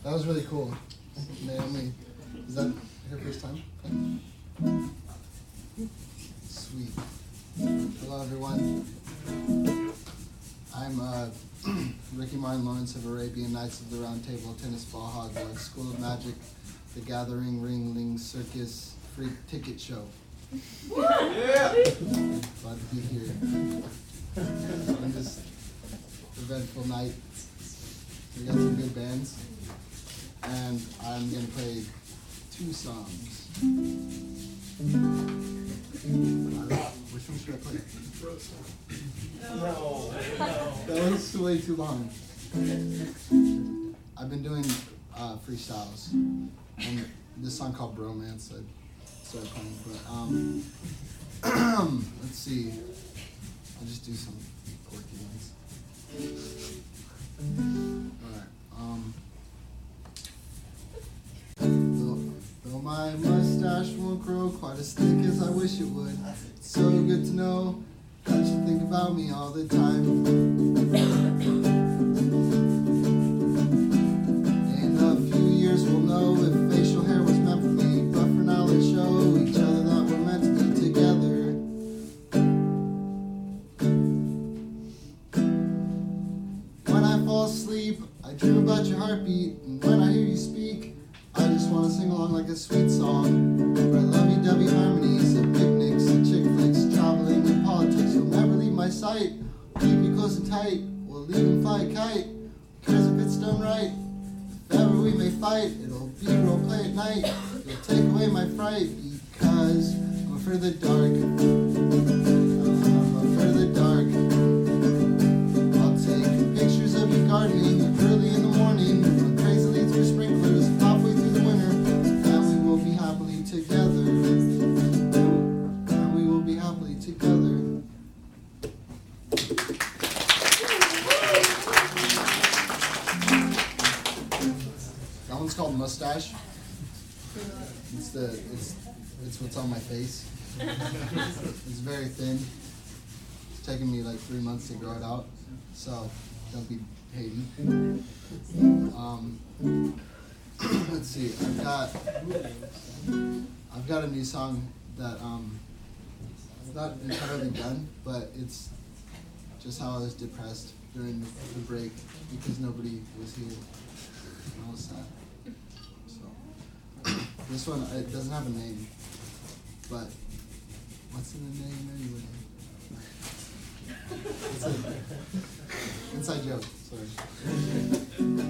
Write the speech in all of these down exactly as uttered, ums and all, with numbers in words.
That was really cool. Naomi, is that your first time? Sweet. Hello, everyone. I'm uh, Ricky Martin Lawrence of Arabian Knights of the Round Table, Tennis Ball Hogwarts, School of Magic, The Gathering, Ringling, Circus, Freak Ticket Show. Yeah! Glad to be here on this eventful night. We got some good bands, and I'm going to play two songs. Which one should I play? No. That was way too long. I've been doing uh, freestyles, and this song called Bromance I started playing, but um, let's see. I'll just do some quirky ones. Alright, um, though, though my mustache won't grow quite as thick as I wish it would, it's so good to know that you think about me all the time. In a few years we'll know if facial hair was meant for me, but for now let's show each other that we're meant to be together. When I fall asleep, I dream about your heartbeat, and when I hear you speak, I just want to sing along like a sweet song. Write lovey-dovey harmonies at picnics and chick flicks, traveling and politics. You'll never leave my sight. Keep you close and tight. We'll leave and fly a kite. Who cares if it's done right? If ever we may fight, it'll be role play at night. You'll take away my fright because I'm afraid of the dark. I'm afraid of the dark. I'll take pictures of you gardening early in the morning, run crazily through sprinklers halfway through the winter, and we will be happily together. And we will be happily together. That one's called Mustache. It's the it's it's what's on my face. It's very thin. It's taken me like three months to grow it out, so don't be hating. Um, let's see. I've got I've got a new song that um it's not entirely done, but it's just how I was depressed during the, the break because nobody was here. And I was sad. So this one, it doesn't have a name, but what's in the name anyway? It's an inside joke, sorry.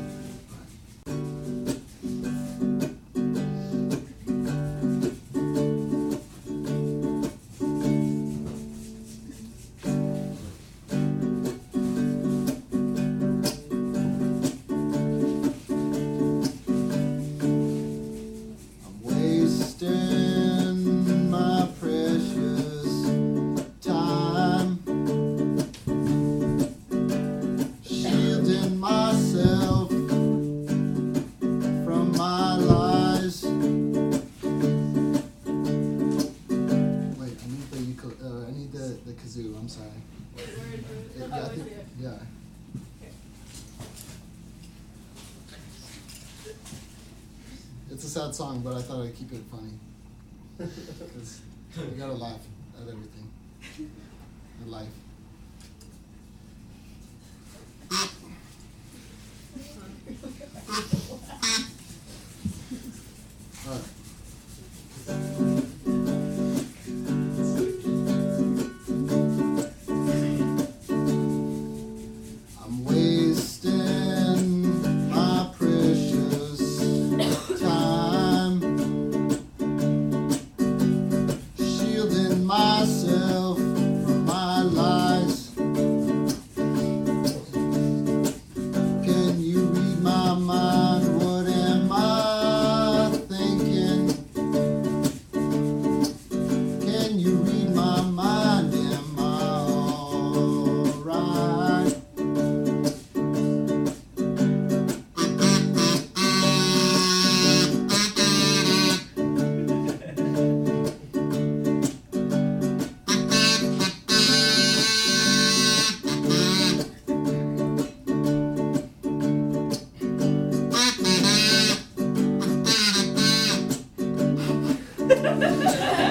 It's a sad song, but I thought I'd keep it funny. Because you gotta laugh at everything. In life. Alright. Myself from my life. Thank you.